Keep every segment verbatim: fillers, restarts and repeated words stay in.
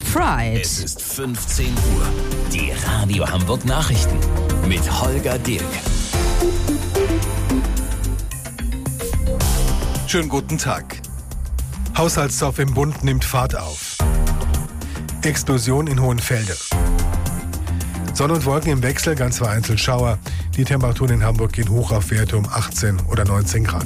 Fried. Es ist fünfzehn Uhr. Die Radio Hamburg Nachrichten mit Holger Dirk. Schönen guten Tag. Haushaltszoff im Bund nimmt Fahrt auf. Explosion in Hohenfelde. Sonne und Wolken im Wechsel, ganz vereinzelt Schauer. Die Temperaturen in Hamburg gehen hoch auf Werte um achtzehn oder neunzehn Grad.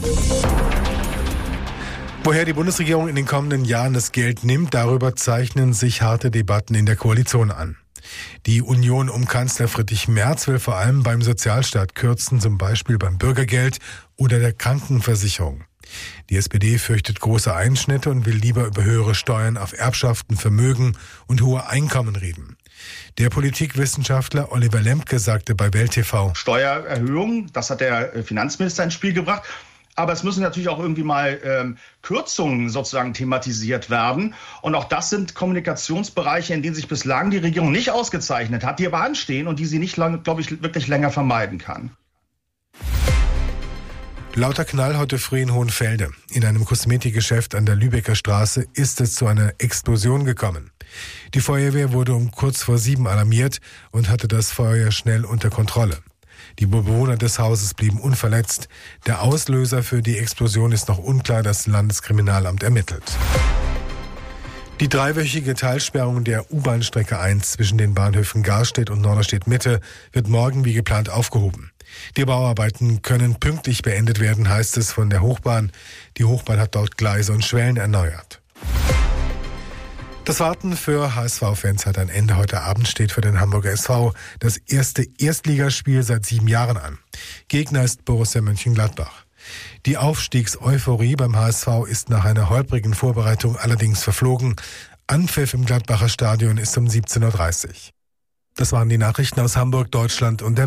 Woher die Bundesregierung in den kommenden Jahren das Geld nimmt, darüber zeichnen sich harte Debatten in der Koalition an. Die Union um Kanzler Friedrich Merz will vor allem beim Sozialstaat kürzen, zum Beispiel beim Bürgergeld oder der Krankenversicherung. Die S P D fürchtet große Einschnitte und will lieber über höhere Steuern auf Erbschaften, Vermögen und hohe Einkommen reden. Der Politikwissenschaftler Oliver Lembke sagte bei Welt T V: Steuererhöhung, das hat der Finanzminister ins Spiel gebracht. Aber es müssen natürlich auch irgendwie mal ähm, Kürzungen sozusagen thematisiert werden. Und auch das sind Kommunikationsbereiche, in denen sich bislang die Regierung nicht ausgezeichnet hat, die aber anstehen und die sie nicht, glaube ich, wirklich länger vermeiden kann. Lauter Knall heute früh in Hohenfelde. In einem Kosmetikgeschäft an der Lübecker Straße ist es zu einer Explosion gekommen. Die Feuerwehr wurde um kurz vor sieben alarmiert und hatte das Feuer schnell unter Kontrolle. Die Bewohner des Hauses blieben unverletzt. Der Auslöser für die Explosion ist noch unklar, das Landeskriminalamt ermittelt. Die dreiwöchige Teilsperrung der U-Bahn-Strecke eins zwischen den Bahnhöfen Garstedt und Norderstedt-Mitte wird morgen wie geplant aufgehoben. Die Bauarbeiten können pünktlich beendet werden, heißt es von der Hochbahn. Die Hochbahn hat dort Gleise und Schwellen erneuert. Das Warten für H S V-Fans hat ein Ende. Heute Abend steht für den Hamburger S V das erste Erstligaspiel seit sieben Jahren an. Gegner ist Borussia Mönchengladbach. Die Aufstiegseuphorie beim H S V ist nach einer holprigen Vorbereitung allerdings verflogen. Anpfiff im Gladbacher Stadion ist um siebzehn Uhr dreißig. Das waren die Nachrichten aus Hamburg, Deutschland und der